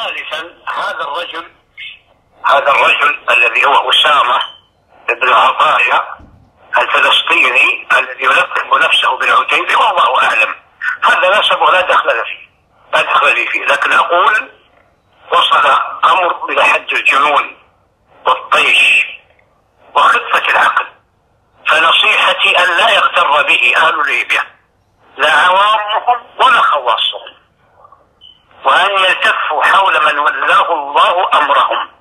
ثالثا هذا الرجل الذي هو أسامة بن عطايا الفلسطيني الذي يلقب نفسه بالعتيبي والله أعلم، هذا نسب ولا دخل لي فيه، لكن أقول وصل أمر إلى حد الجنون والطيش وخفة العقل، فنصيحتي أن لا يغتر به أهل ليبيا لا عوامهم ولا خواصهم، وأن يلتفوا حول من ولاه الله أمرهم